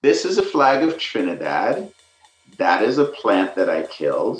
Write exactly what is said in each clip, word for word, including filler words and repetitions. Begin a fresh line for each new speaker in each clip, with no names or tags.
This is a flag of Trinidad. That is a plant that I killed.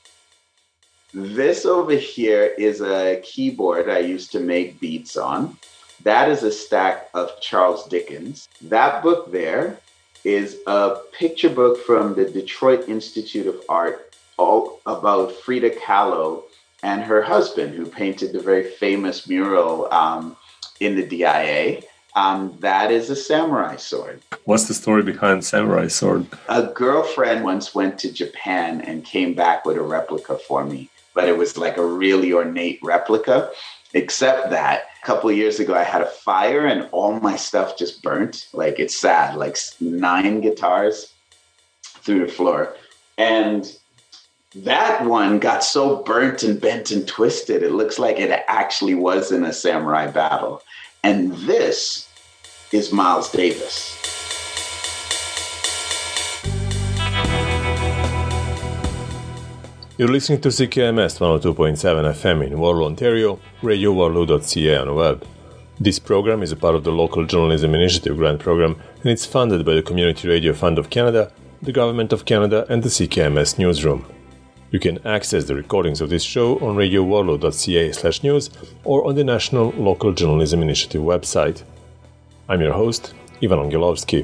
This over here is a keyboard I used to make beats on. That is a stack of Charles Dickens. That book there is a picture book from the Detroit Institute of Art all about Frida Kahlo and her husband, who painted the very famous mural um, in the D I A. Um, that is a samurai sword.
What's the story behind samurai sword?
A girlfriend once went to Japan and came back with a replica for me, but it was like a really ornate replica, except that a couple of years ago I had a fire and all my stuff just burnt. Like, it's sad, like nine guitars through the floor. And that one got so burnt and bent and twisted, it looks like it actually was in a samurai battle. And this is Miles Davis.
You're listening to C K M S one oh two point seven F M in Waterloo, Ontario, radio waterloo dot c a on the web. This program is a part of the Local Journalism Initiative grant program, and it's funded by the Community Radio Fund of Canada, the Government of Canada, and the C K M S Newsroom. You can access the recordings of this show on radio waterloo dot c a slash news or on the National Local Journalism Initiative website. I'm your host, Ivan Angelovsky.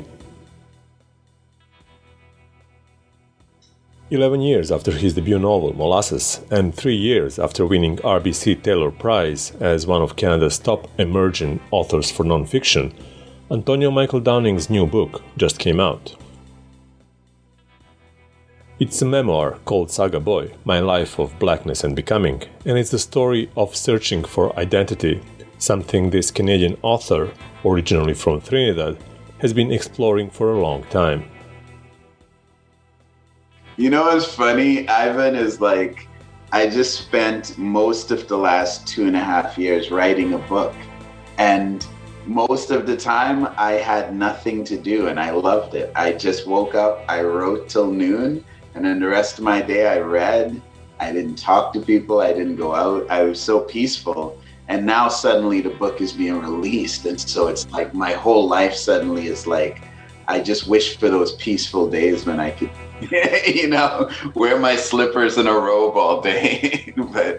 Eleven years after his debut novel, Molasses, and three years after winning R B C Taylor Prize as one of Canada's top emerging authors for non-fiction, Antonio Michael Downing's new book just came out. It's a memoir called Saga Boy, My Life of Blackness and Becoming, and it's the story of searching for identity, something this Canadian author, originally from Trinidad, has been exploring for a long time.
You know what's funny, Ivan, is like, I just spent most of the last two and a half years writing a book. And most of the time I had nothing to do and I loved it. I just woke up, I wrote till noon, and then the rest of my day I read. I didn't talk to people, I didn't go out. I was so peaceful. And now suddenly the book is being released. And so it's like my whole life suddenly is like, I just wish for those peaceful days when I could, you know, wear my slippers and a robe all day. But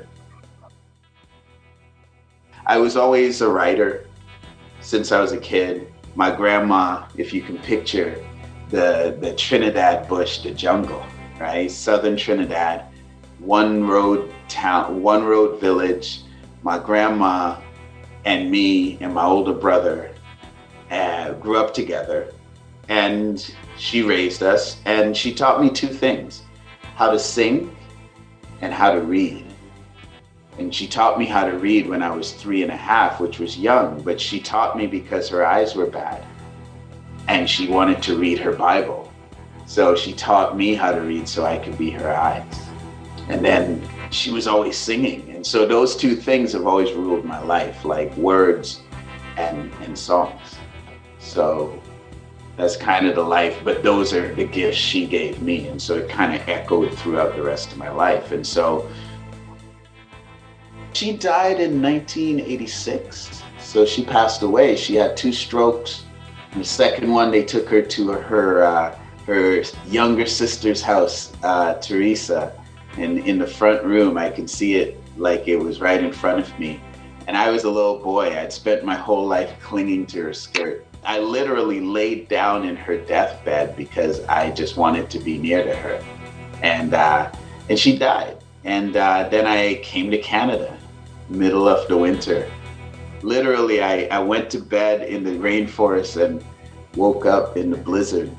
I was always a writer since I was a kid. My grandma, if you can picture the, the Trinidad bush, the jungle, right? Southern Trinidad, one road town, one road village. My grandma and me and my older brother uh, grew up together. And she raised us, and she taught me two things: how to sing and how to read. And she taught me how to read when I was three and a half, which was young, but she taught me because her eyes were bad and she wanted to read her Bible. So she taught me how to read so I could be her eyes. And then she was always singing. And so those two things have always ruled my life, like words and, and songs. So that's kind of the life, but those are the gifts she gave me. And so it kind of echoed throughout the rest of my life. And so she died in nineteen eighty-six. So she passed away. She had two strokes. And the second one, they took her to her uh, her younger sister's house, uh, Teresa. And in the front room, I can see it like it was right in front of me. And I was a little boy. I'd spent my whole life clinging to her skirt. I literally laid down in her deathbed because I just wanted to be near to her. And uh, and she died. And uh, then I came to Canada, middle of the winter. Literally, I, I went to bed in the rainforest and woke up in the blizzard.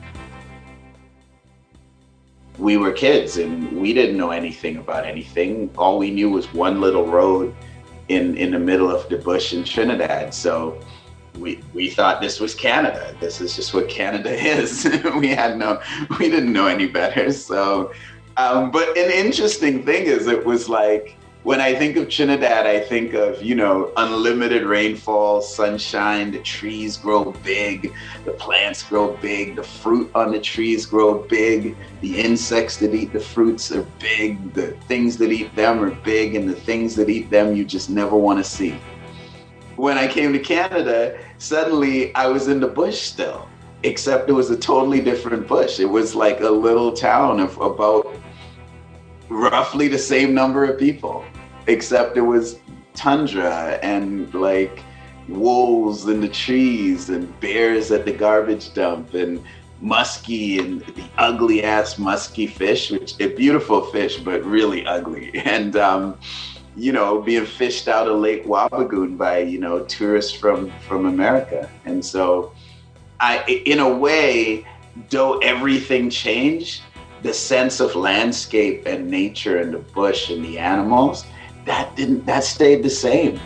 We were kids and we didn't know anything about anything. All we knew was one little road in, in the middle of the bush in Trinidad. So We we thought this was Canada. This is just what Canada is. we had no, we didn't know any better. So, um, but an interesting thing is, it was like, when I think of Trinidad, I think of, you know, unlimited rainfall, sunshine, the trees grow big, the plants grow big, the fruit on the trees grow big, the insects that eat the fruits are big, the things that eat them are big, and the things that eat them you just never want to see. When I came to Canada, suddenly I was in the bush still. except it was a totally different bush. It was like a little town of about roughly the same number of people, except it was tundra and like wolves in the trees and bears at the garbage dump and muskie and the ugly ass muskie fish, which a beautiful fish, but really ugly. And, um, you know, being fished out of Lake Wabigoon by, you know, tourists from, from America. And so I, in a way, though everything changed, the sense of landscape and nature and the bush and the animals, that didn't, that stayed the same.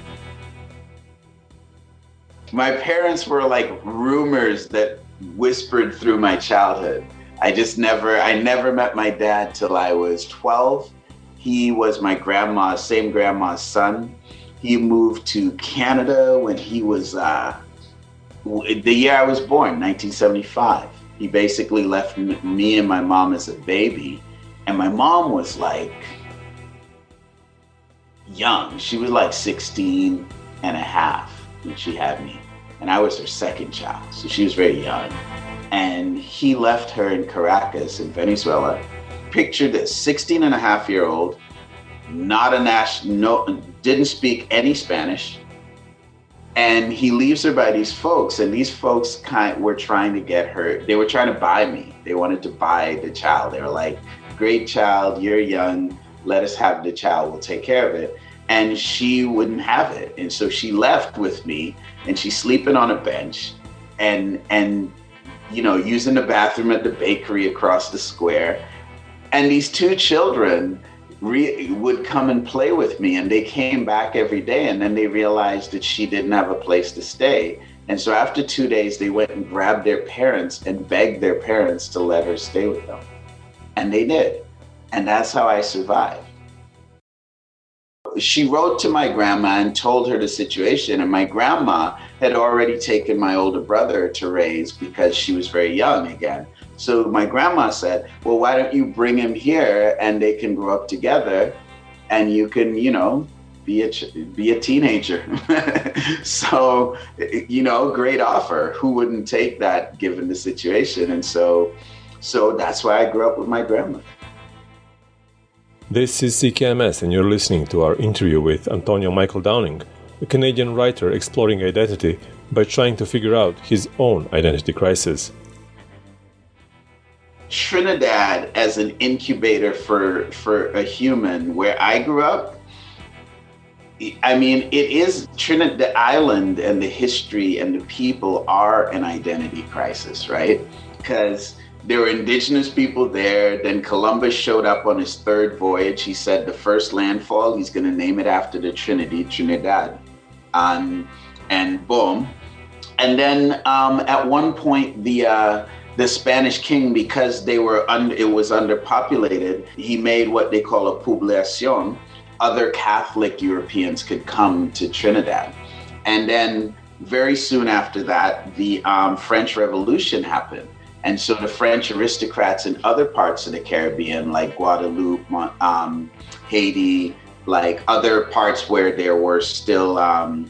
My parents were like rumors that whispered through my childhood. I just never, I never met my dad till I was twelve. He was my grandma's, same grandma's son. He moved to Canada when he was, uh, the year I was born, nineteen seventy-five. He basically left me and my mom as a baby. And my mom was like young. She was like sixteen and a half when she had me. And I was her second child, so she was very young. And he left her in Caracas in Venezuela. Picture this, sixteen and a half year old, not a national, no, didn't speak any Spanish. And he leaves her by these folks, and these folks kind were trying to get her, they were trying to buy me. They wanted to buy the child. They were like, great child, you're young, let us have the child, we'll take care of it. And she wouldn't have it. And so she left with me, and she's sleeping on a bench and, and you know, using the bathroom at the bakery across the square. And these two children re- would come and play with me, and they came back every day, and then they realized that she didn't have a place to stay. And so after two days, they went and grabbed their parents and begged their parents to let her stay with them. And they did. And that's how I survived. She wrote to my grandma and told her the situation, and my grandma had already taken my older brother to raise because she was very young again. So my grandma said, well, why don't you bring him here and they can grow up together and you can, you know, be a, be a teenager. So, you know, great offer. Who wouldn't take that given the situation? And so, so that's why I grew up with my grandma.
This is C K M S, and you're listening to our interview with Antonio Michael Downing, a Canadian writer exploring identity by trying to figure out his own identity crisis.
Trinidad as an incubator for, for a human, where I grew up, I mean, it is Trinidad, the island and the history and the people are an identity crisis, right? Because there were indigenous people there. Then Columbus showed up on his third voyage. He said the first landfall, he's going to name it after the Trinity, Trinidad. Um, and boom. And then um, at one point, the uh, the Spanish king, because they were un- it was underpopulated, he made what they call a poblacion. Other Catholic Europeans could come to Trinidad. And then very soon after that, the um, French Revolution happened. And so the French aristocrats in other parts of the Caribbean, like Guadeloupe, um, Haiti, like other parts where there were still um,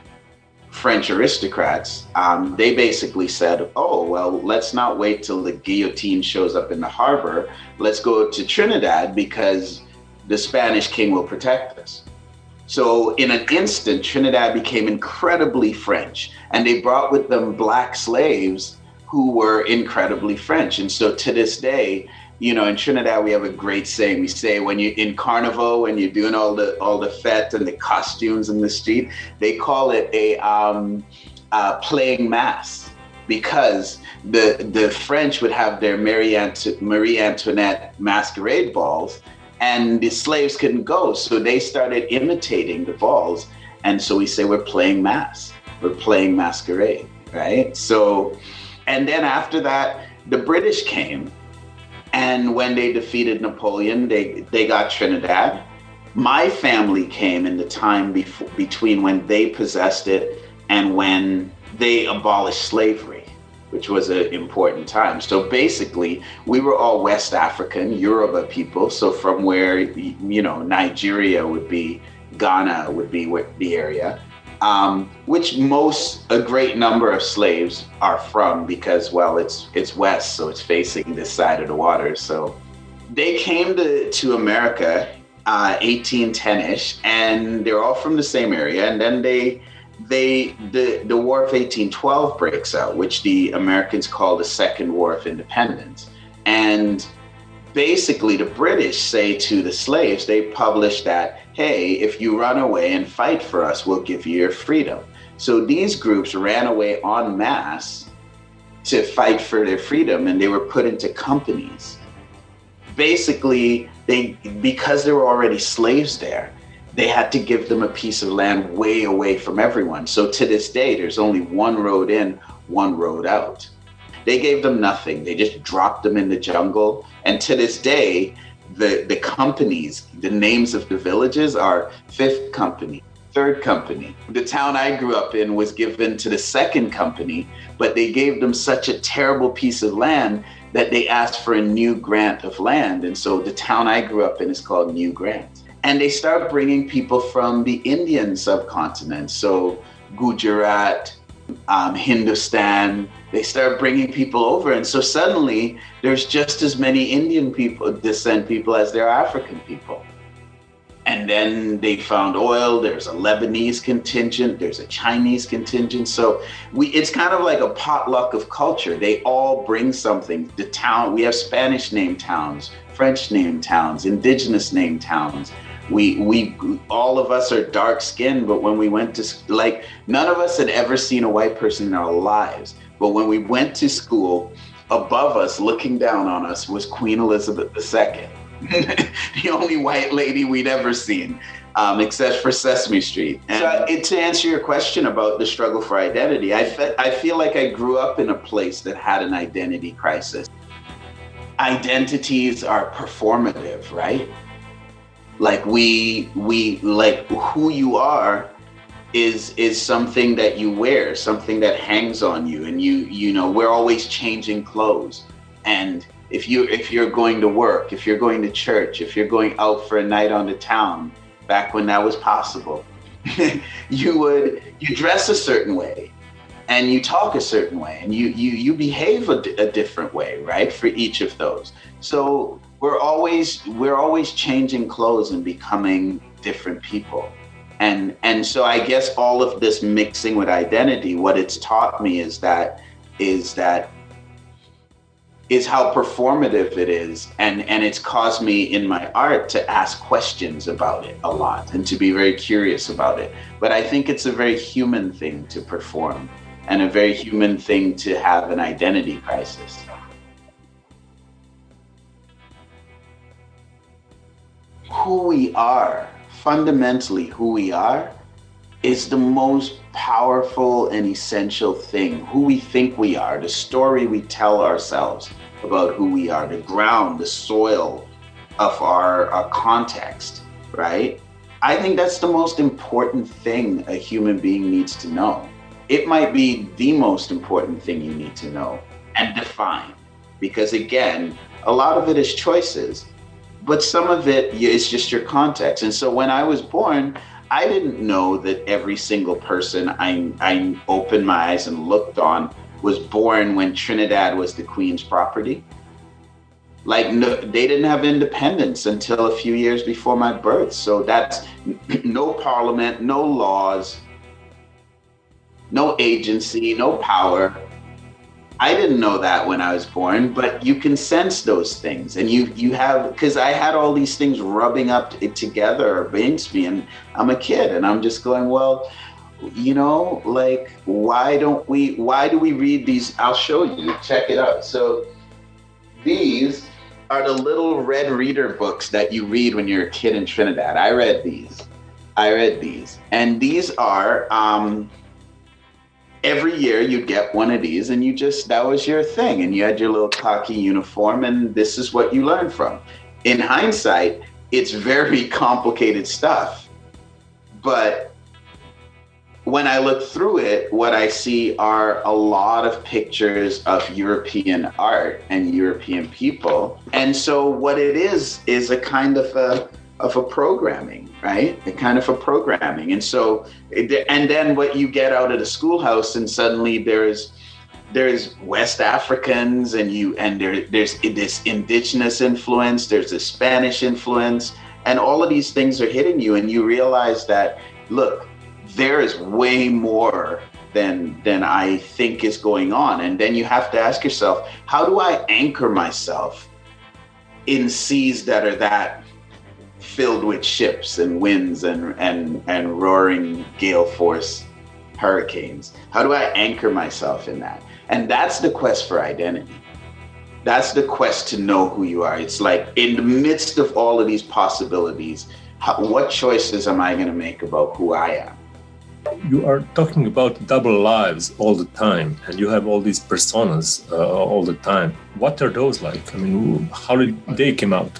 French aristocrats, um, they basically said, oh, well, let's not wait till the guillotine shows up in the harbor. Let's go to Trinidad because the Spanish king will protect us. So in an instant, Trinidad became incredibly French, and they brought with them black slaves who were incredibly French. And so to this day, you know, in Trinidad, we have a great saying. We say when you're in Carnival, when you're doing all the all the fete and the costumes in the street, they call it a um, uh, playing mass, because the the French would have their Marie, Anto- Marie Antoinette masquerade balls, and the slaves couldn't go. So they started imitating the balls. And so we say we're playing mass, we're playing masquerade, right? So, and then after that, the British came. And when they defeated Napoleon, they, they got Trinidad. My family came in the time before, between when they possessed it and when they abolished slavery, which was an important time. So basically, we were all West African, Yoruba people. So from where, you know, Nigeria would be, Ghana would be the area. um, which most, a great number of slaves are from because, well, it's it's west, so it's facing this side of the water. So they came to, to America uh, eighteen ten-ish, and they're all from the same area. And then they, they the, the War of eighteen twelve breaks out, which the Americans call the Second War of Independence. And basically, the British say to the slaves, they publish that, hey, if you run away and fight for us, we'll give you your freedom. So these groups ran away en masse to fight for their freedom, and they were put into companies. Basically, they because there were already slaves there, they had to give them a piece of land way away from everyone. So to this day, there's only one road in, one road out. They gave them nothing. They just dropped them in the jungle. And to this day, the, the companies, the names of the villages are Fifth Company, Third Company. The town I grew up in was given to the Second Company, but they gave them such a terrible piece of land that they asked for a new grant of land. And so the town I grew up in is called New Grant. And they start bringing people from the Indian subcontinent. So Gujarat, um, Hindustan, they start bringing people over. And so suddenly there's just as many Indian people, descent people as there are African people. And then they found oil. There's a Lebanese contingent. There's a Chinese contingent. So we, it's kind of like a potluck of culture. They all bring something. The town, we have Spanish named towns, French named towns, indigenous named towns. We, we, all of us are dark skinned, but when we went to, like, none of us had ever seen a white person in our lives. But when we went to school, above us, looking down on us, was Queen Elizabeth the Second. The only white lady we'd ever seen, um, except for Sesame Street. And so, it, to answer your question about the struggle for identity, I, fe- I feel like I grew up in a place that had an identity crisis. Identities are performative, right? Like we, we, like who you are is is something that you wear, something that hangs on you, and you, you know, we're always changing clothes. And If you if you're going to work, if you're going to church, if you're going out for a night on the town, back when that was possible, you would you dress a certain way, and you talk a certain way, and you you you behave a, a different way, right? For each of those. So we're always we're always changing clothes and becoming different people, and and so I guess all of this mixing with identity, what it's taught me is that is that. is how performative it is. And, and it's caused me in my art to ask questions about it a lot and to be very curious about it. But I think it's a very human thing to perform and a very human thing to have an identity crisis. Who we are, fundamentally who we are, is the most powerful and essential thing. Who we think we are, the story we tell ourselves about who we are, the ground, the soil of our, our context, right? I think that's the most important thing a human being needs to know. It might be the most important thing you need to know and define, because again, a lot of it is choices, but some of it is just your context. And so when I was born, I didn't know that every single person I, I opened my eyes and looked on was born when Trinidad was the Queen's property. Like, no, they didn't have independence until a few years before my birth. So that's no parliament, no laws, no agency, no power. I didn't know that when I was born, but you can sense those things. And you you have, because I had all these things rubbing up together against me, and I'm a kid, and I'm just going, well, you know, like, why don't we, why do we read these? I'll show you, check it out. So these are the little red reader books that you read when you're a kid in Trinidad. I read these, I read these. And these are, um, every year you'd get one of these, and you just, that was your thing. And you had your little khaki uniform, and this is what you learned from. In hindsight, it's very complicated stuff. But when I look through it, what I see are a lot of pictures of European art and European people. And so what it is, is a kind of a, of a programming, right? A kind of a programming. And so, it, and then what you get out of the schoolhouse, and suddenly there's there's West Africans, and you and there there's this indigenous influence, there's the Spanish influence, and all of these things are hitting you, and you realize that, look, there is way more than than I think is going on. And then you have to ask yourself, how do I anchor myself in seas that are that filled with ships and winds and and and roaring gale force hurricanes? How do I anchor myself in that? And that's the quest for identity. That's the quest to know who you are. It's like, in the midst of all of these possibilities, how, what choices am I going to make about who I am?
You are talking about double lives all the time, and you have all these personas uh, all the time. What are those like? I mean, how did they come out?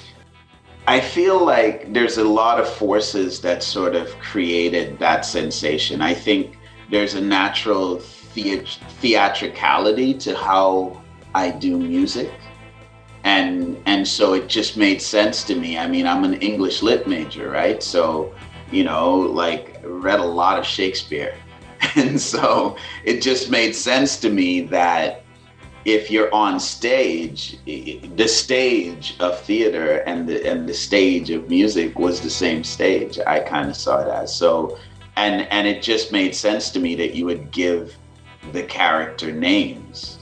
I feel like there's a lot of forces that sort of created that sensation. I think there's a natural the- theatricality to how I do music. And and so it just made sense to me. I mean, I'm an English lit major, right? So, you know, like, read a lot of Shakespeare. And so it just made sense to me that if you're on stage, the stage of theater and the and the stage of music was the same stage. I kind of saw it as. So, and and it just made sense to me that you would give the character names,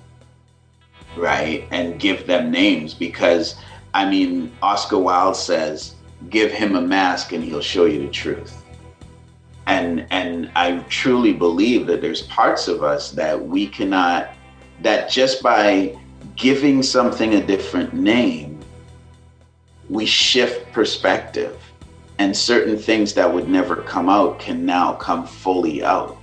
right? And give them names, because, I mean, Oscar Wilde says, give him a mask and he'll show you the truth. And and I truly believe that there's parts of us that we cannot, that just by giving something a different name, we shift perspective, and certain things that would never come out can now come fully out.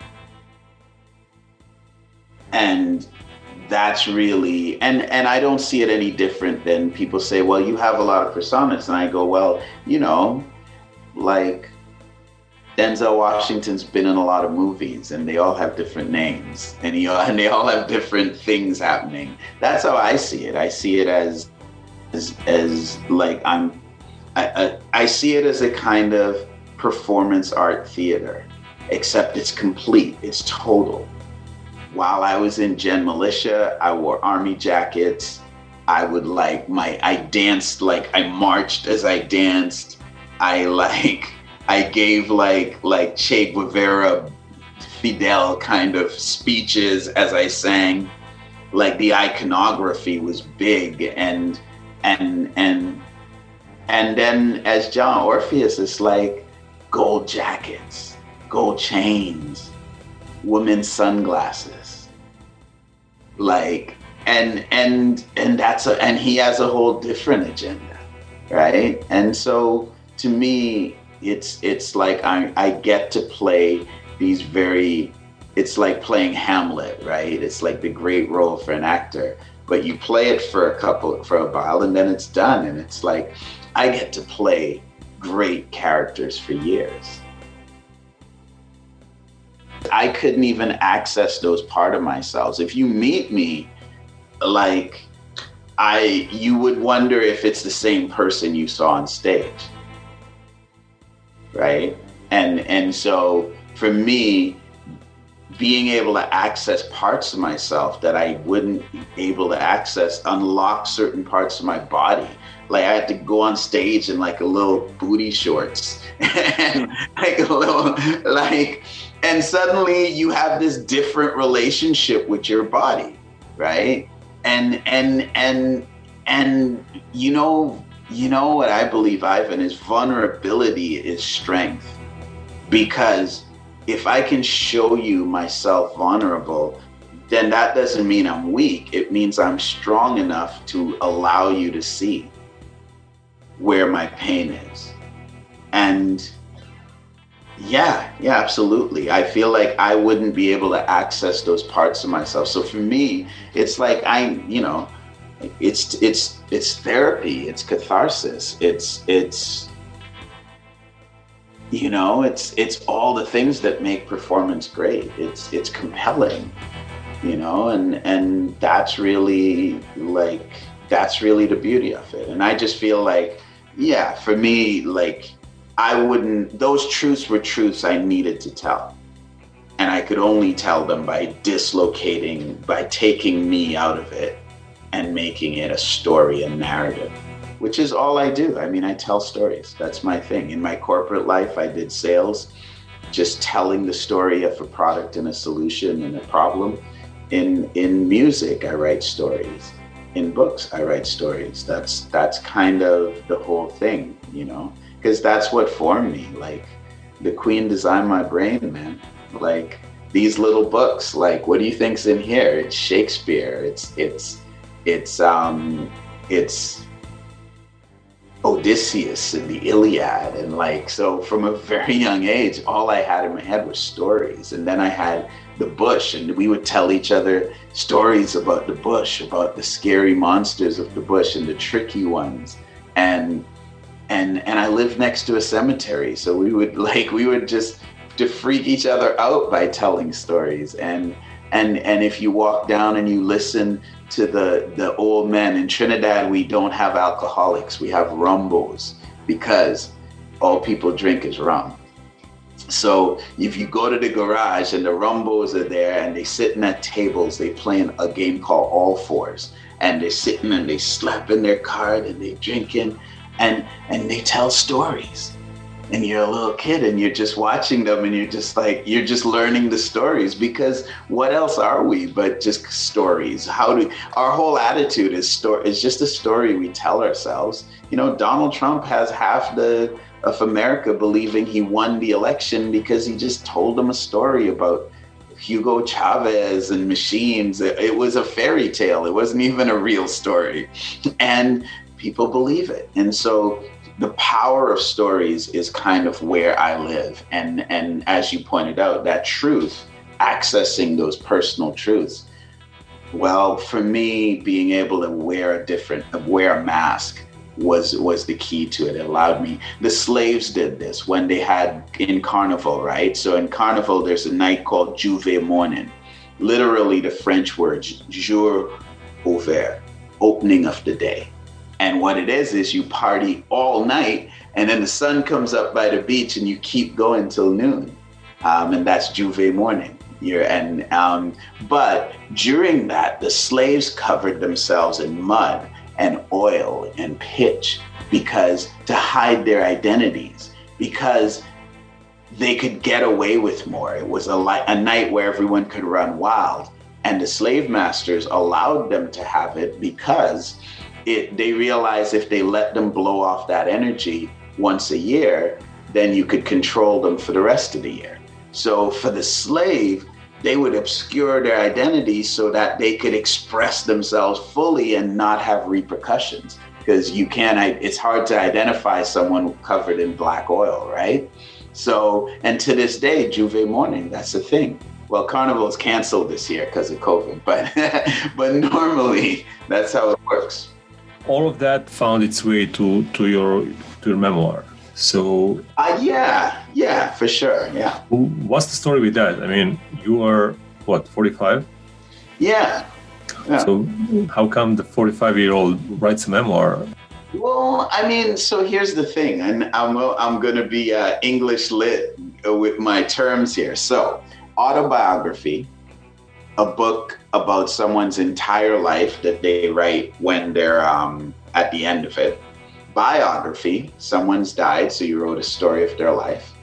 And that's really, and, and I don't see it any different than people say, well, you have a lot of personas. And I go, well, you know, like, Denzel Washington's been in a lot of movies, and they all have different names, and, he, and they all have different things happening. That's how I see it. I see it as, as, as like, I'm, I, I, I see it as a kind of performance art theater, except it's complete, it's total. While I was in Gen Militia, I wore army jackets. I would like my, I danced like I marched as I danced. I like, I gave like, like Che Guevara, Fidel kind of speeches as I sang. Like, the iconography was big, and, and, and, and then as John Orpheus, it's like gold jackets, gold chains, women's sunglasses, like, and and and that's a, and he has a whole different agenda, right? And so to me, it's it's like I I get to play these very, it's like playing Hamlet, right? It's like the great role for an actor, but you play it for a couple for a while, and then it's done, and it's like I get to play great characters for years. I couldn't even access those part of myself. If you meet me, like, I, you would wonder if it's the same person you saw on stage, right? And and so for me, being able to access parts of myself that I wouldn't be able to access, unlock certain parts of my body. Like, I had to go on stage in like a little booty shorts and like a little, like, and suddenly you have this different relationship with your body, right? And and and and you know, you know what I believe, Ivan, is vulnerability is strength. Because if I can show you myself vulnerable, then that doesn't mean I'm weak. It means I'm strong enough to allow you to see where my pain is. And yeah, yeah, absolutely. I feel like I wouldn't be able to access those parts of myself. So for me, it's like I, you know, it's it's it's therapy, it's catharsis, it's it's you know, it's it's all the things that make performance great. It's it's compelling, you know, and and that's really like that's really the beauty of it. And I just feel like yeah, for me, like, I wouldn't, those truths were truths I needed to tell. And I could only tell them by dislocating, by taking me out of it and making it a story, a narrative, which is all I do. I mean, I tell stories. That's my thing. In my corporate life, I did sales, just telling the story of a product and a solution and a problem. In in music, I write stories. In books, I write stories. That's that's kind of the whole thing, you know, because that's what formed me. Like, the Queen designed my brain, man. Like, these little books, like, what do you think's in here? It's Shakespeare. It's it's it's um it's Odysseus and the Iliad. And like, so from a very young age, all I had in my head was stories. And then I had the bush, and we would tell each other stories about the bush, about the scary monsters of the bush and the tricky ones. And and and I lived next to a cemetery, so we would like we would just to freak each other out by telling stories. And and and if you walk down and you listen to the the old men in Trinidad, we don't have alcoholics, we have rumbos, because all people drink is rum. So if you go to the garage and the rumbos are there and they sitting at tables, they playing a game called All Fours, and they're sitting and they slapping their card and they drinking and and they tell stories. And you're a little kid and you're just watching them and you're just like, you're just learning the stories, because what else are we but just stories? How do, our whole attitude is story, is just a story we tell ourselves. You know, Donald Trump has half the of America believing he won the election because he just told them a story about Hugo Chavez and machines. It, it was a fairy tale. It wasn't even a real story. And people believe it. And so the power of stories is kind of where I live. And, and as you pointed out, that truth, accessing those personal truths. Well, for me, being able to wear a different, wear a mask was was the key to it. It allowed me. The slaves did this when they had in Carnival, right? So in Carnival, there's a night called Juve Morning. Literally the French word, jour ouvert, opening of the day. And what it is, is you party all night, and then the sun comes up by the beach and you keep going till noon. Um, and that's Juve Morning. You're, and um, but during that, the slaves covered themselves in mud and oil and pitch, because to hide their identities, because they could get away with more. It was a, li- a night where everyone could run wild, and the slave masters allowed them to have it because it, they realized if they let them blow off that energy once a year, then you could control them for the rest of the year. So for the slave, they would obscure their identity so that they could express themselves fully and not have repercussions. Because you can't, it's hard to identify someone covered in black oil, right? So, and to this day, Juve Morning, that's a thing. Well, Carnival is canceled this year because of COVID, but but normally that's how it works.
All of that found its way to, to your to your memoir. So
uh, yeah, yeah, for sure, yeah.
What's the story with that? I mean, you are, what, forty-five?
Yeah. yeah.
So how come the forty-five-year-old writes a memoir?
Well, I mean, so here's the thing, and I'm, I'm going to be uh, English lit with my terms here. So autobiography, a book about someone's entire life that they write when they're um, at the end of it. Biography, someone's died, so you wrote a story of their life.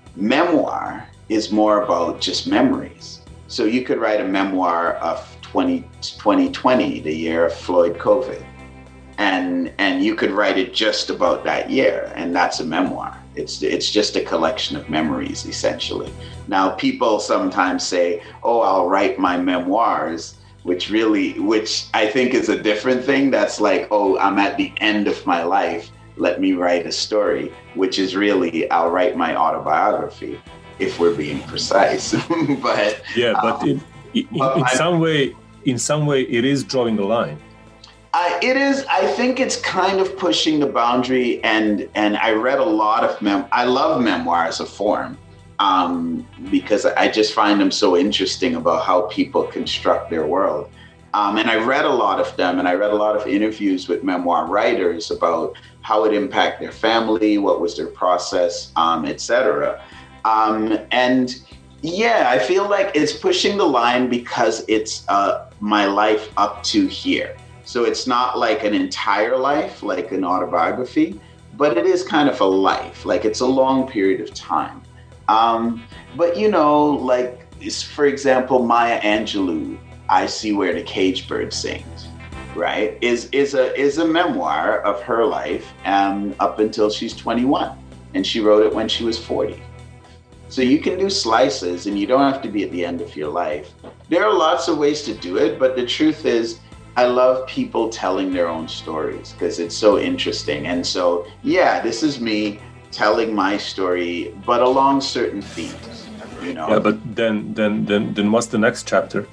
Memoir is more about just memories. So you could write a memoir of twenty twenty, the year of Floyd COVID. And and you could write it just about that year, and that's a memoir. It's it's just a collection of memories, essentially. Now, people sometimes say, oh, I'll write my memoirs, which really, which I think is a different thing. That's like, oh, I'm at the end of my life, let me write a story, which is really, I'll write my autobiography, if we're being precise. but
yeah, but um, in, in, in I, some way, in some way, it is drawing the line.
I, it is. I think it's kind of pushing the boundary, and and I read a lot of mem. I love memoir as a form. Um, because I just find them so interesting about how people construct their world. Um, and I read a lot of them, and I read a lot of interviews with memoir writers about how it impacted their family, what was their process, um, et cetera. Um, and yeah, I feel like it's pushing the line because it's uh, my life up to here. So it's not like an entire life, like an autobiography, but it is kind of a life, like it's a long period of time. Um, but, you know, like, for example, Maya Angelou, I See Where the Cage Bird Sings, right, is is a is a memoir of her life um, up until she's twenty-one. And she wrote it when she was forty. So you can do slices and you don't have to be at the end of your life. There are lots of ways to do it, but the truth is, I love people telling their own stories because it's so interesting. And so, yeah, this is me telling my story, but along certain themes, you know.
Yeah, but then, then, then, then, what's the next chapter?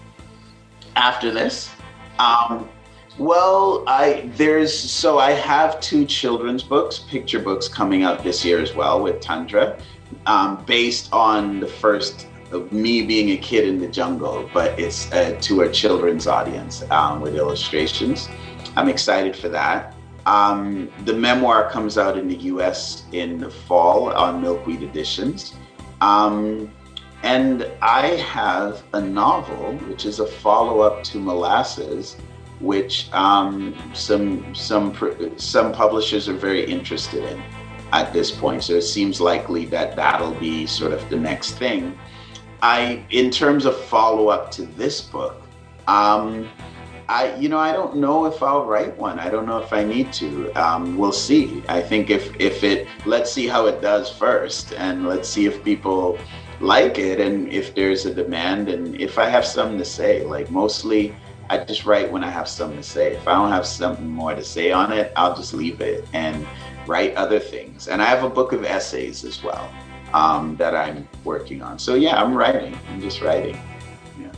After this, um, well, I there's so I have two children's books, picture books coming out this year as well with Tundra, um, based on the first of me being a kid in the jungle, but it's uh, to a children's audience um, with illustrations. I'm excited for that. Um, the memoir comes out in the U S in the fall on Milkweed Editions. Um, and I have a novel, which is a follow-up to Molasses, which um, some, some, some publishers are very interested in at this point. So it seems likely that that'll be sort of the next thing. I, in terms of follow-up to this book, um, I, you know, I don't know if I'll write one. I don't know if I need to. Um, we'll see. I think if, if it, let's see how it does first, and let's see if people like it, and if there's a demand, and if I have something to say. Like, mostly, I just write when I have something to say. If I don't have something more to say on it, I'll just leave it and write other things. And I have a book of essays as well. Um, that I'm working on. So yeah, I'm writing. I'm just writing. Yeah.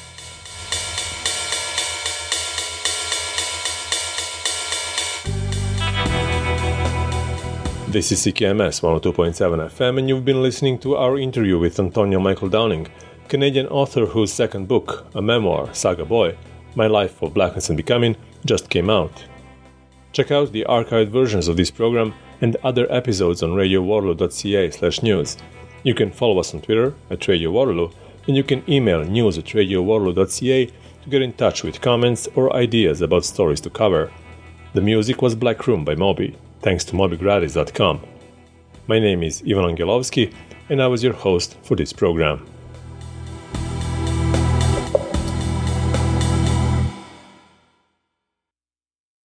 This is C K M S one oh two point seven F M, and you've been listening to our interview with Antonio Michael Downing, Canadian author whose second book, a memoir, Saga Boy, My Life of Blackness and Becoming, just came out. Check out the archived versions of this program and other episodes on radio waterloo dot c a slash news. You can follow us on Twitter at Radio Waterloo, and you can email news at radio waterloo dot c a to get in touch with comments or ideas about stories to cover. The music was Black Room by Moby, thanks to moby gratis dot com. My name is Ivan Angelovsky, and I was your host for this program.